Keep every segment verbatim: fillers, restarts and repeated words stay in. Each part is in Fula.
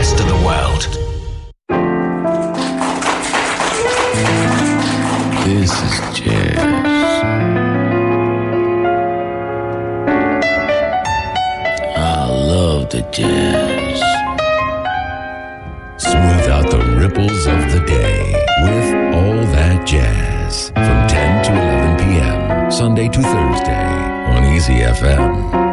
rest of the world. This is jazz. I love the jazz. Smooth out the ripples of the day with All That Jazz from ten to eleven p.m. Sunday to Thursday on Easy F M.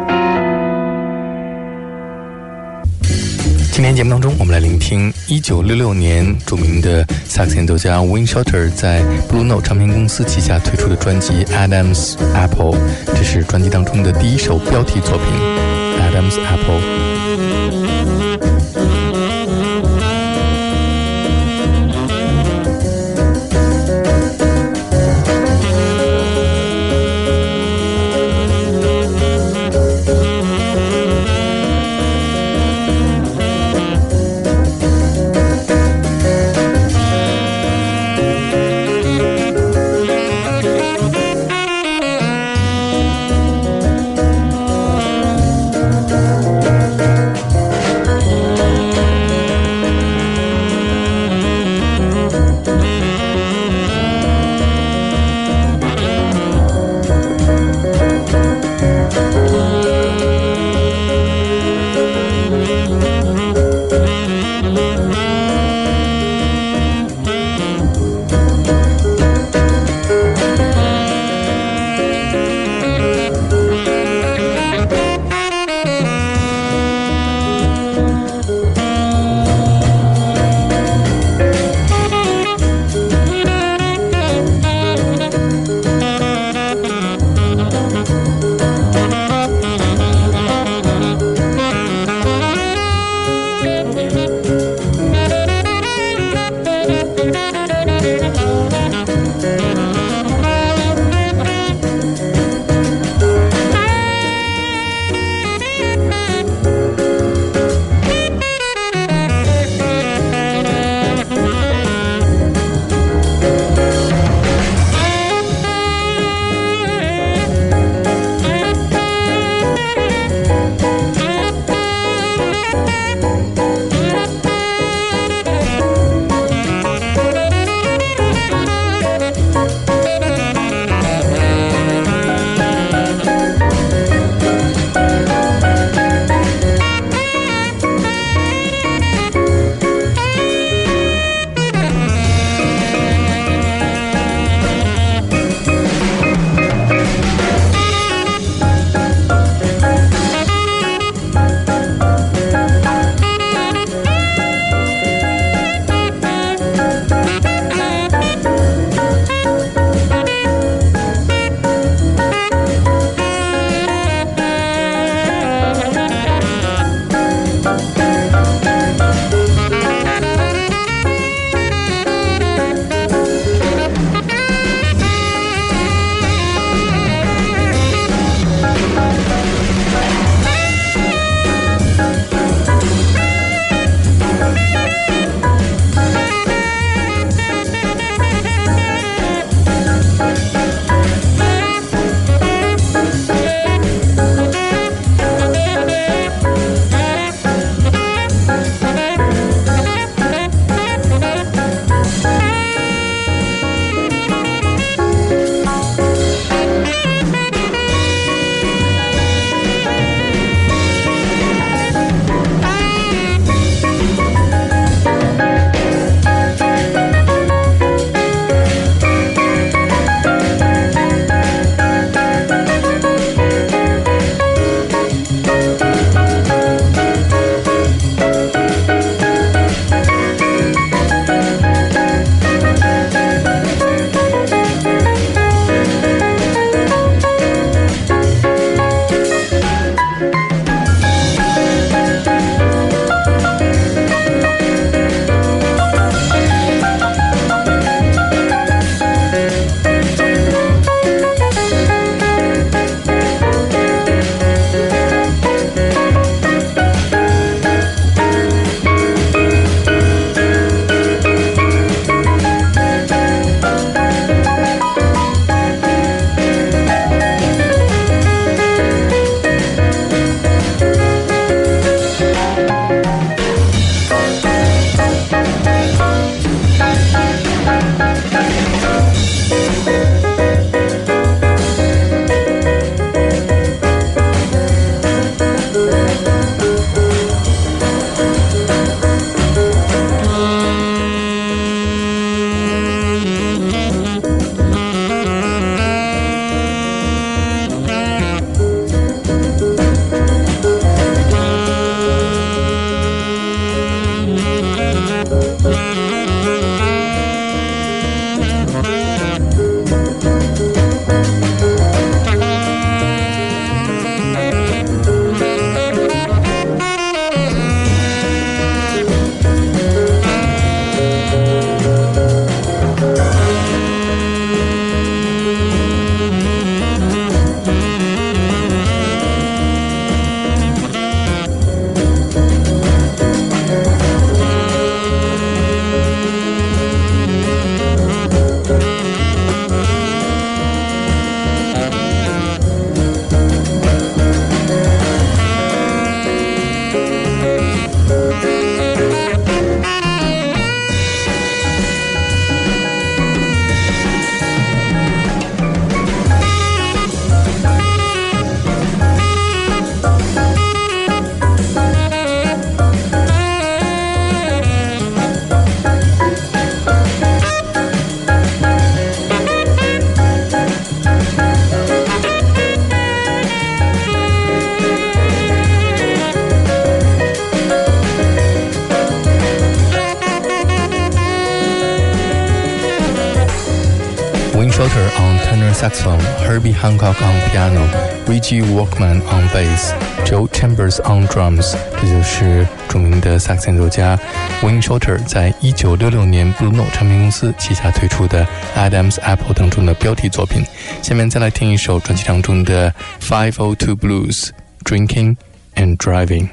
今天节目当中，我们来聆听一九六六年著名的萨克斯演奏家 Wayne Shorter 在 Blue Note 唱片公司旗下推出的专辑 Adam's Apple， 这是专辑当中的第一首标题作品 Adam's Apple。 Shorter on tenor saxophone, Herbie Hancock on piano, Reggie Walkman on bass, Joe Chambers on drums。这就是著名的萨克斯演奏家 Wayne Shorter 在一九六六年 Blue Note 唱片公司旗下推出的 Adam's Apple 当中的标题作品。下面再来听一首专辑当中的 five oh two Blues Drinking and Driving。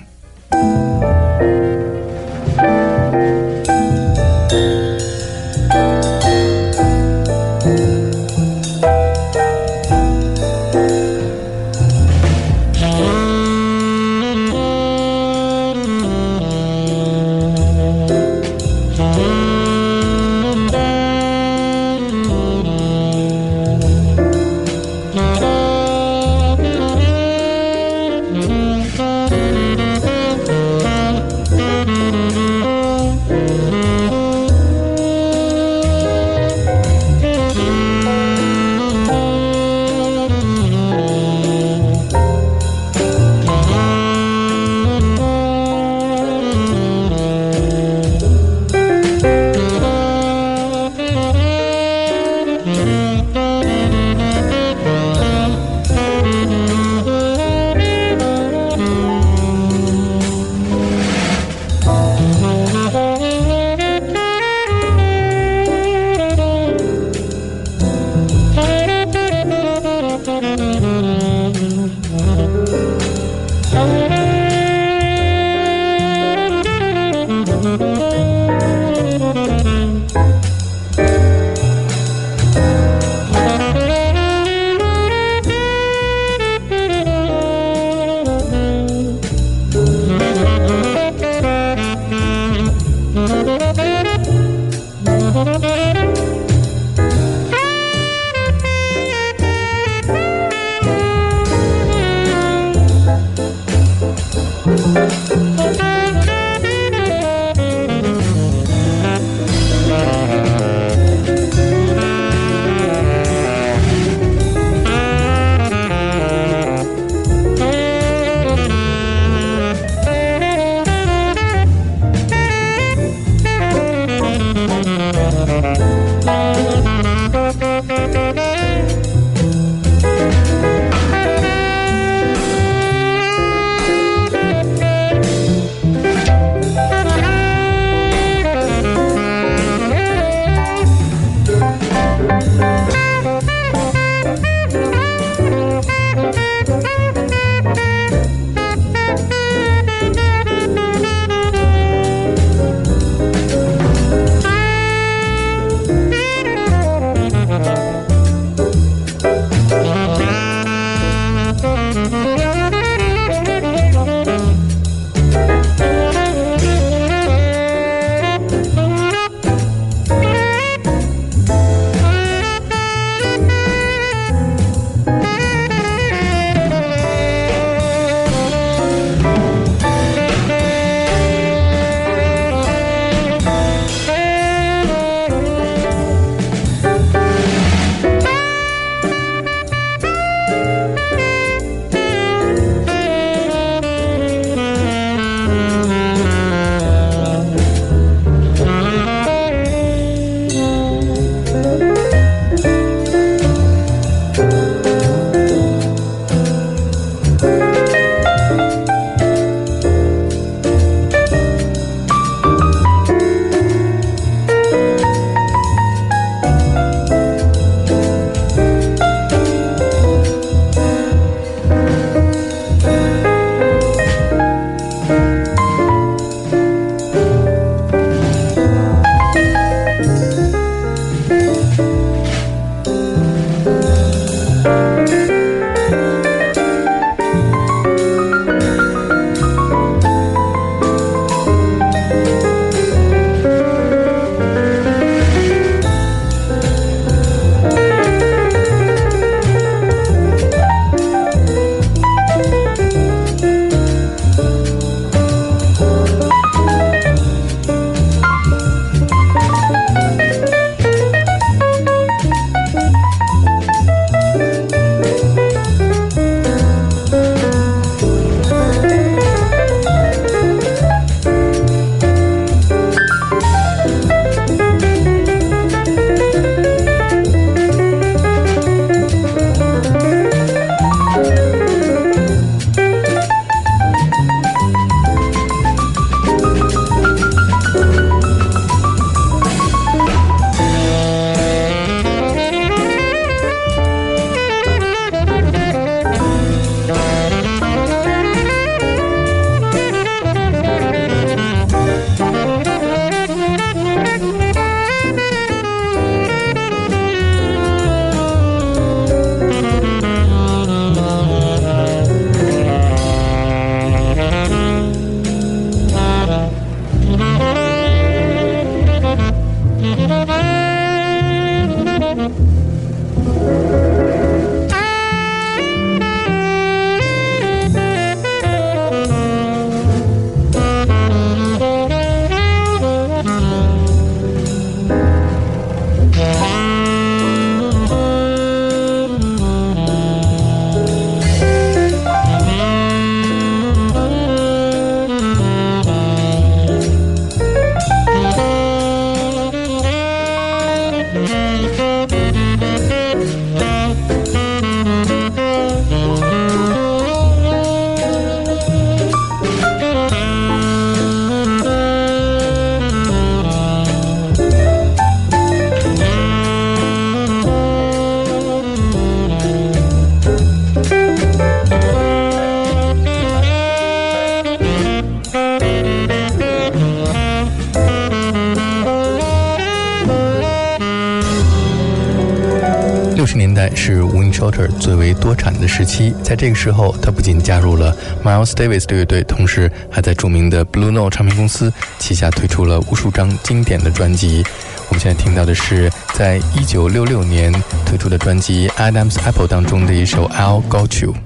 六十年代是 Wayne Shorter 最为多产的时期，在这个时候，他不仅加入了 Miles Davis 的乐队，同时还在著名的 Blue Note 唱片公司旗下推出了无数张经典的专辑。我们现在听到的是在一九六六年推出的专辑 Adam's Apple 当中的一首 I'll Got You。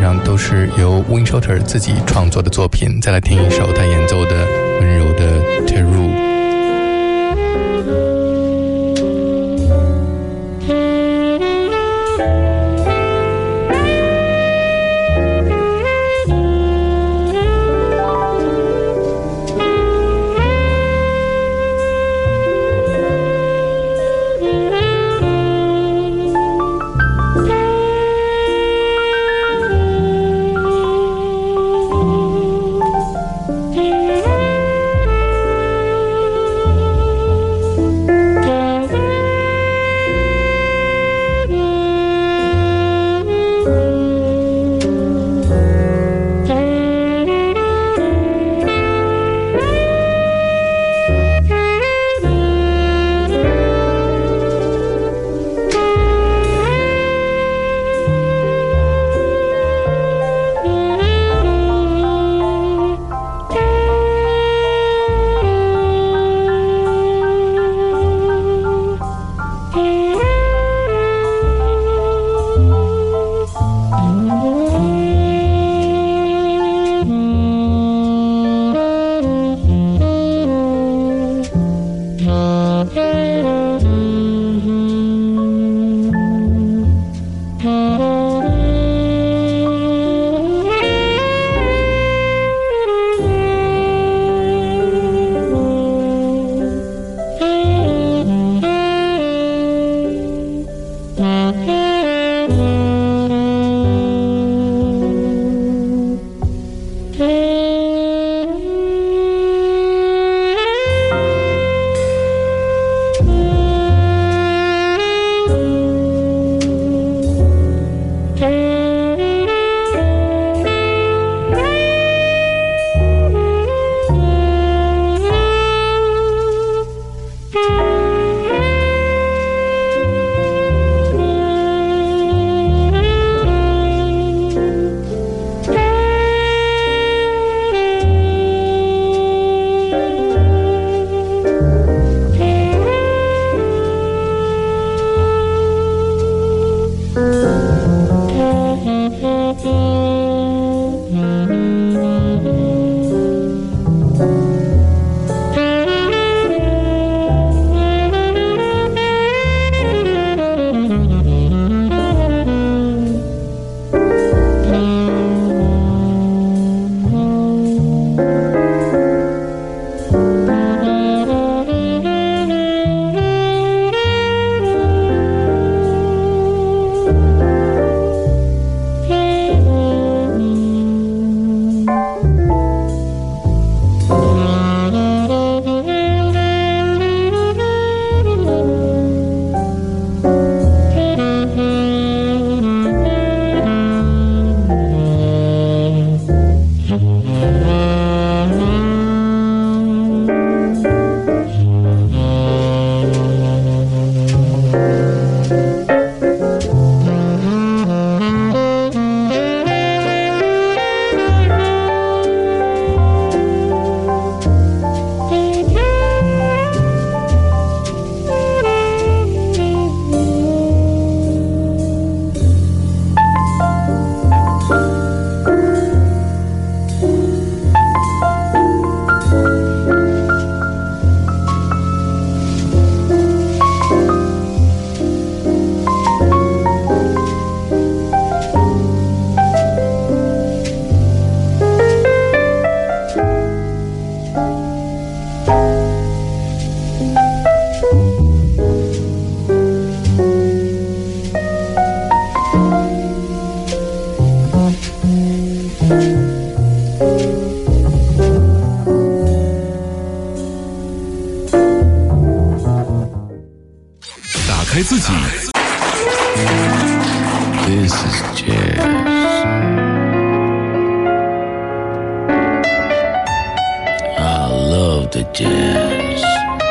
样都是由 Wayne Shorter 自己创作的作品。再来听一首他演奏的温柔的 Teru。 开自己。 This is jazz. I love the jazz.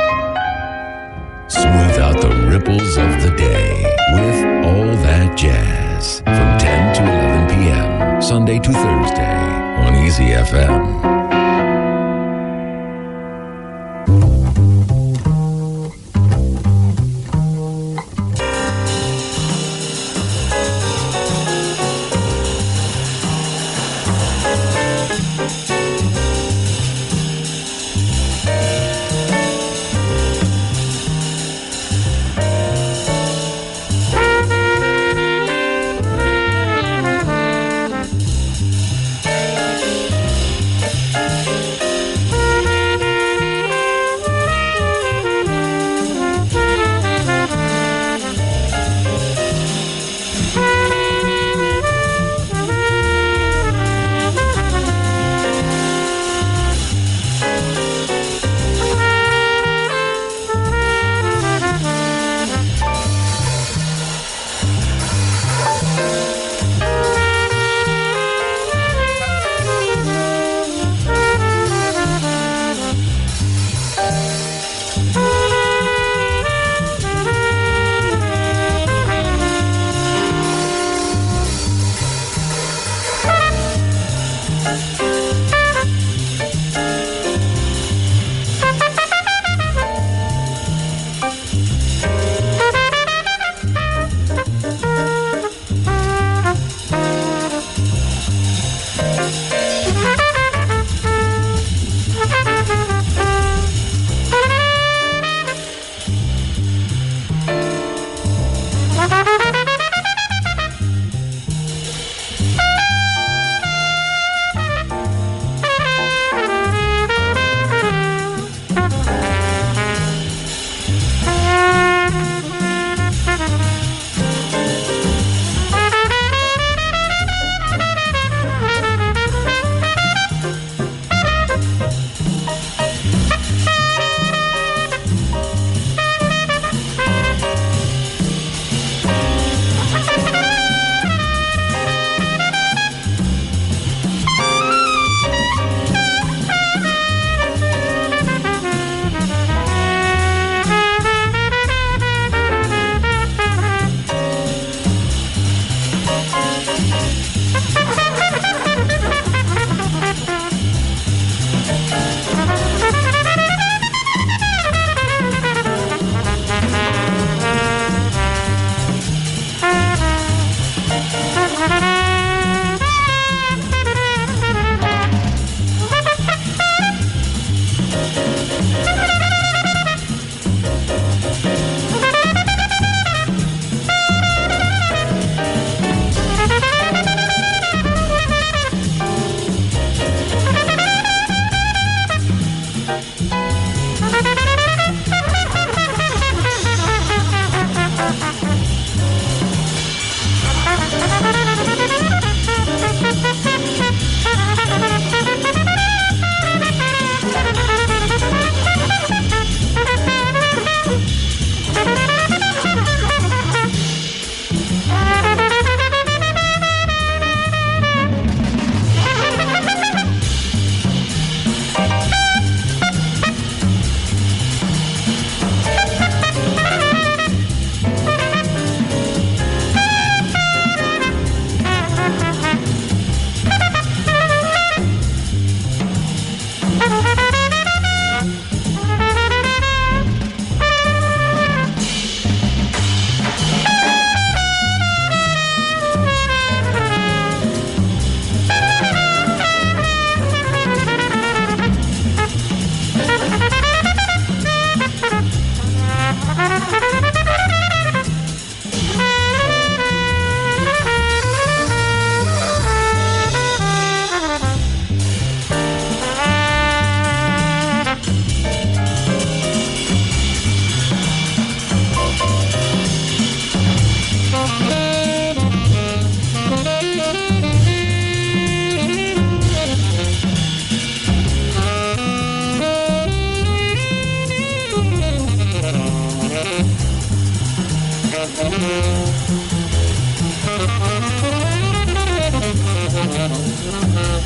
Smooth out the ripples of the day with All That Jazz from ten to eleven p.m. Sunday to Thursday on Easy F M.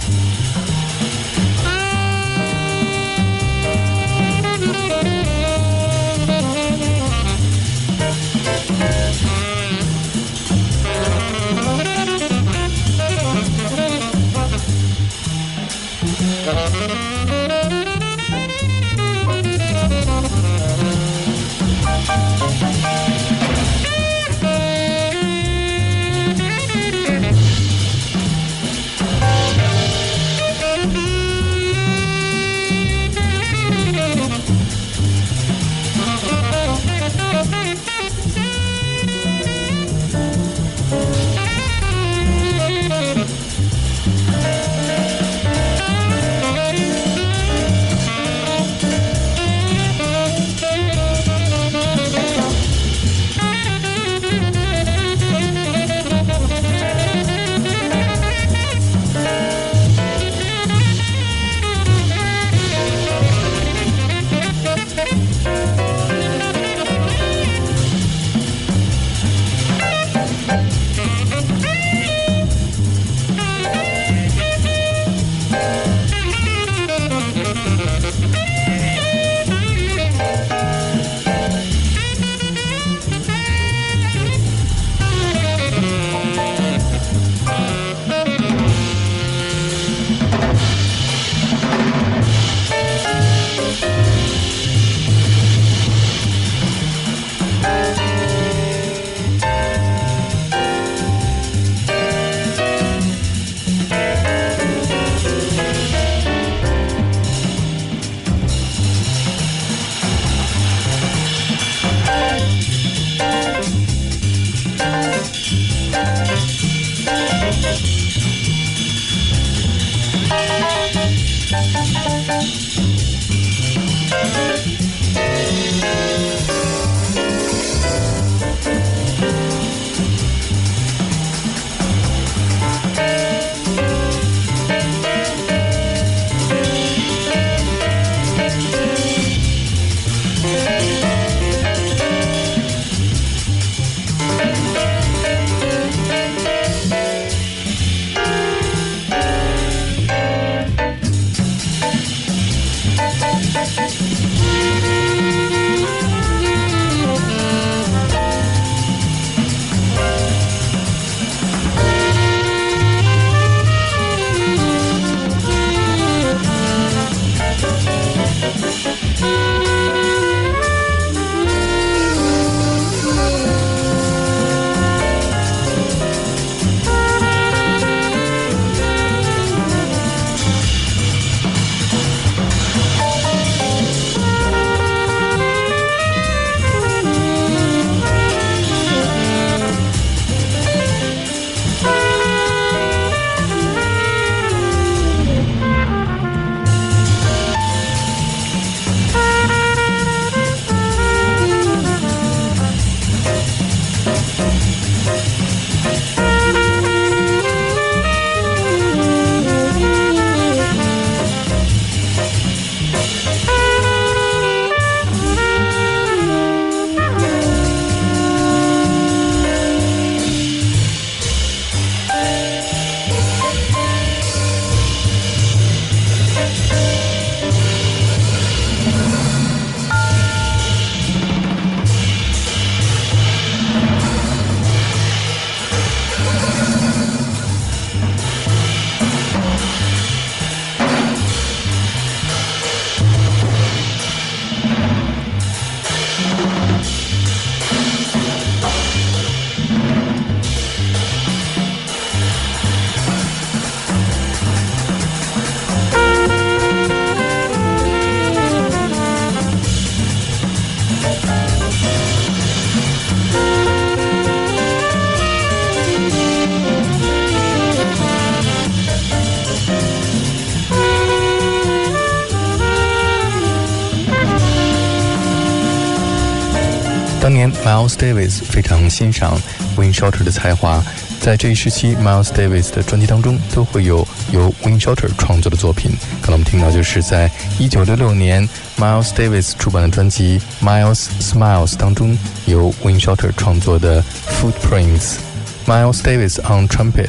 当年 Miles Davis 非常欣赏 Wayne Shorter 的才华，在这一时期 Miles Davis 的专辑当中都会有由 Wayne Shorter 创作的作品。刚才我们听到就是在一九六六年 Miles Davis 出版的专辑 Miles Smiles 当中由 Wayne Shorter 创作的 Footprints。 Miles Davis on trumpet，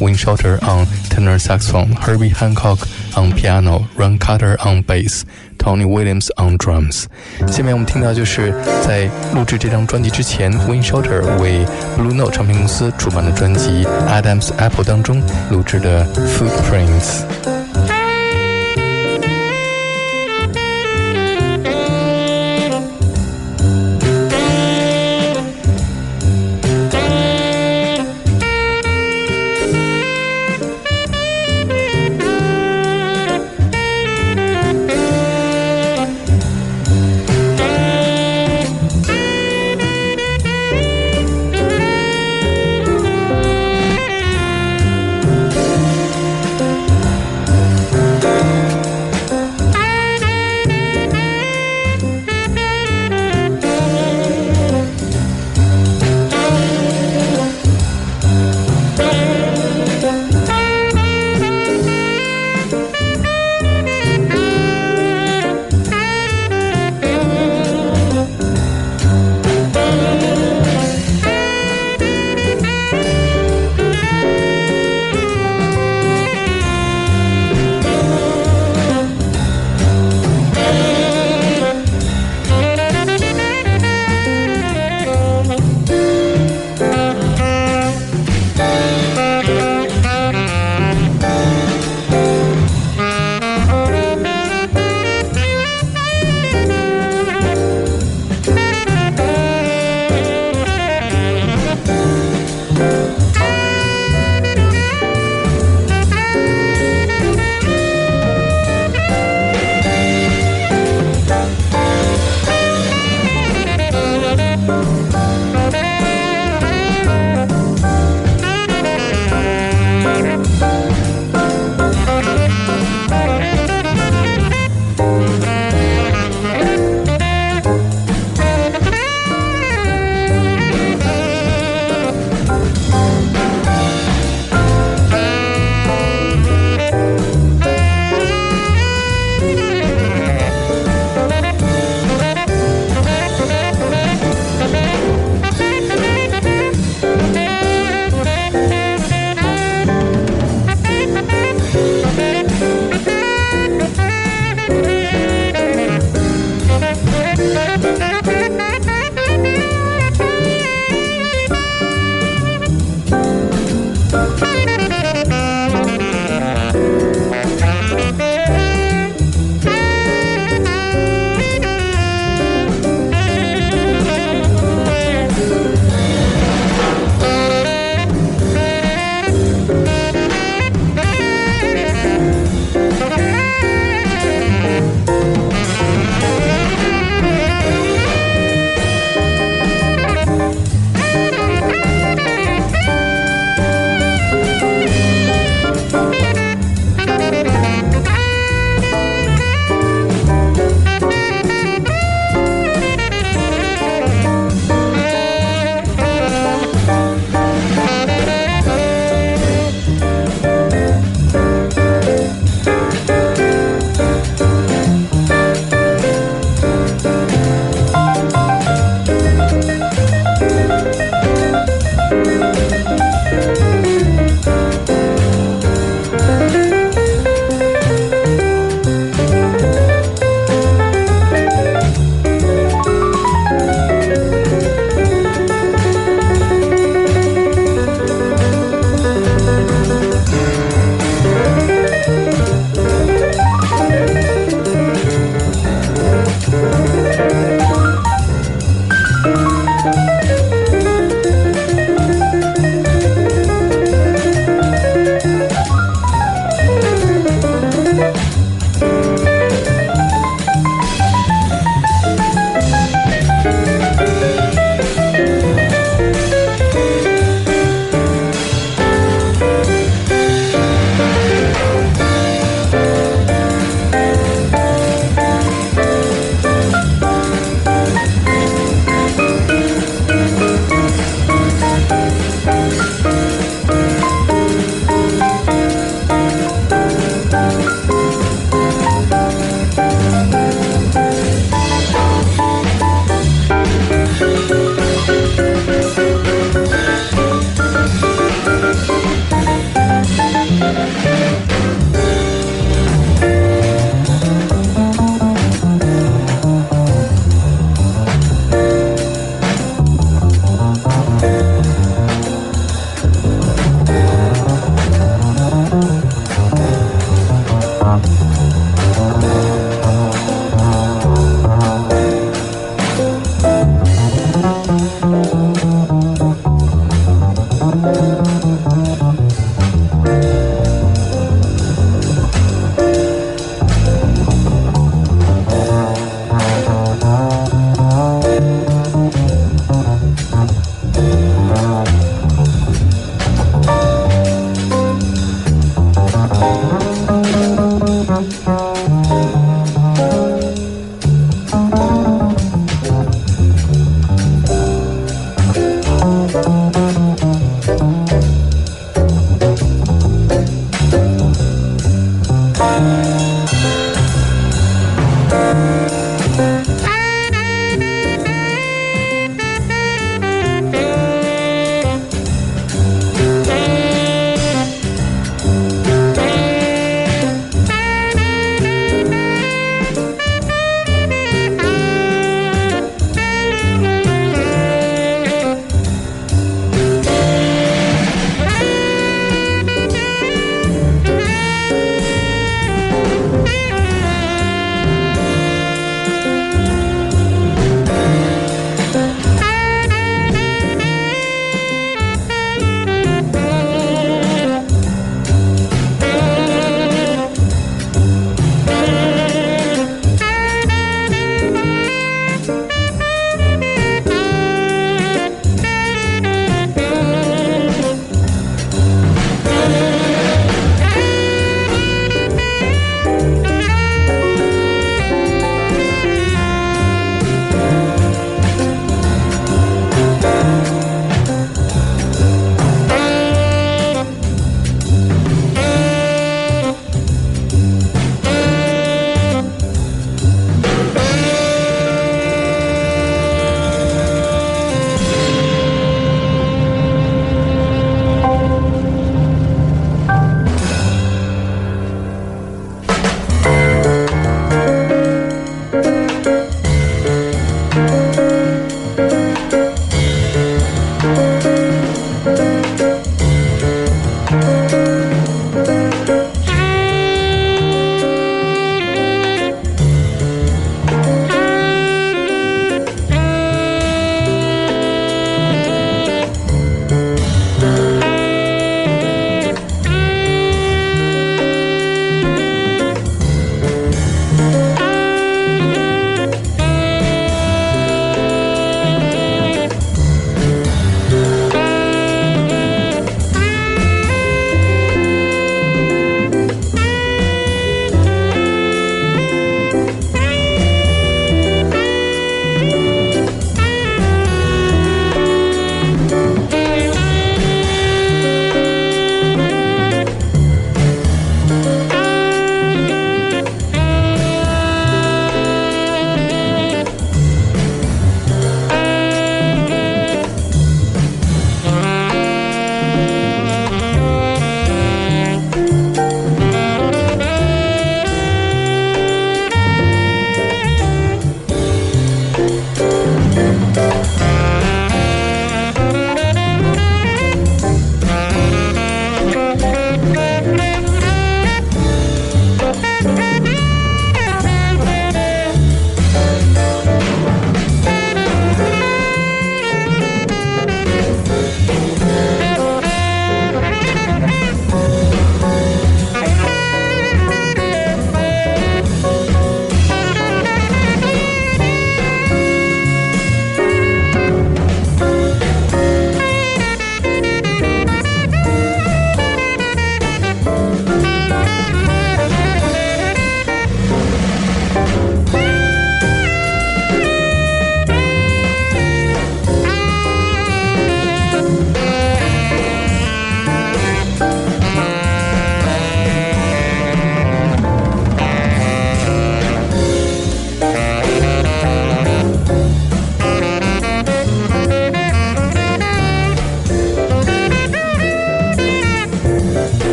Wayne Shorter on tenor saxophone, Herbie Hancock on piano, Ron Carter on bass, Tony Williams on drums。下面我们听到就是在录制这张专辑之前 Wayne Shorter 为 Blue Note 唱片公司出版的专辑 Adam's Apple 当中录制的 Footprints。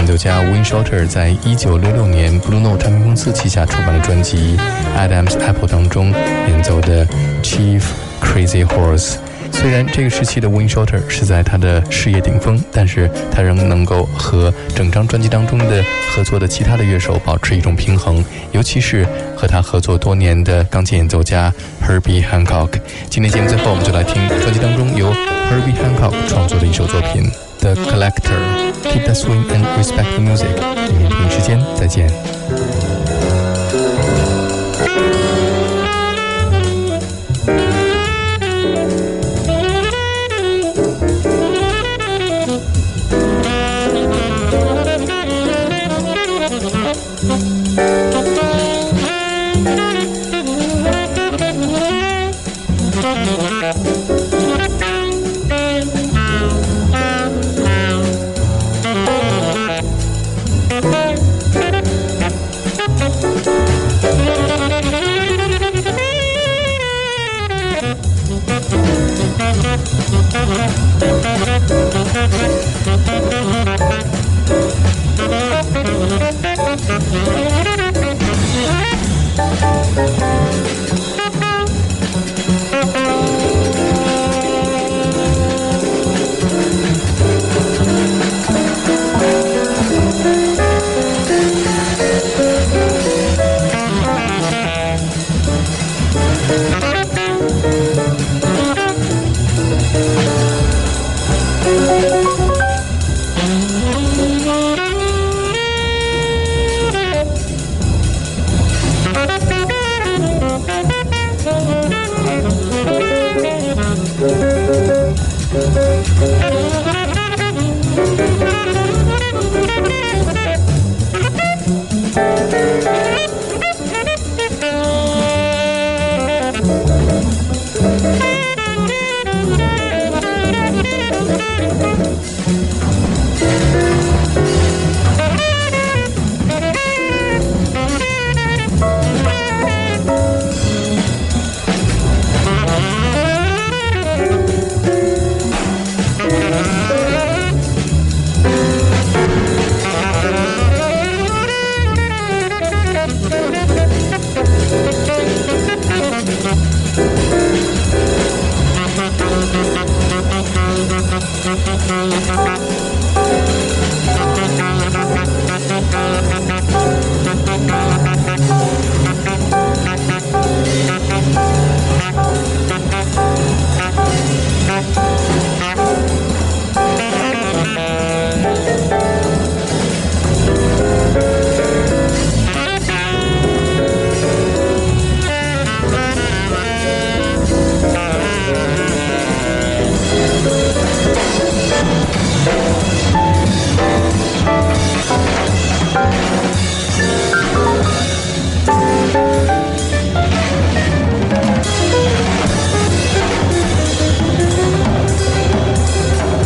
奏家 Wayne Shorter 在一九六六年 Blue Note 唱片公司旗下出版的专辑 Adam's Apple 当中演奏的 Chief Crazy Horse。虽然这个时期的 Wayne Shorter 是在他的事业顶峰，但是他仍能够和整张专辑当中的合作的其他的乐手保持一种平衡，尤其是和他合作多年的钢琴演奏家 Herbie Hancock。今天节目最后，我们就来听专辑当中由 Herbie Hancock 创作的一首作品 The Collector。Keep the swing and respect the music。明天同一时间再见。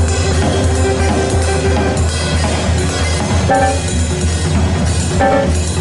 Bye.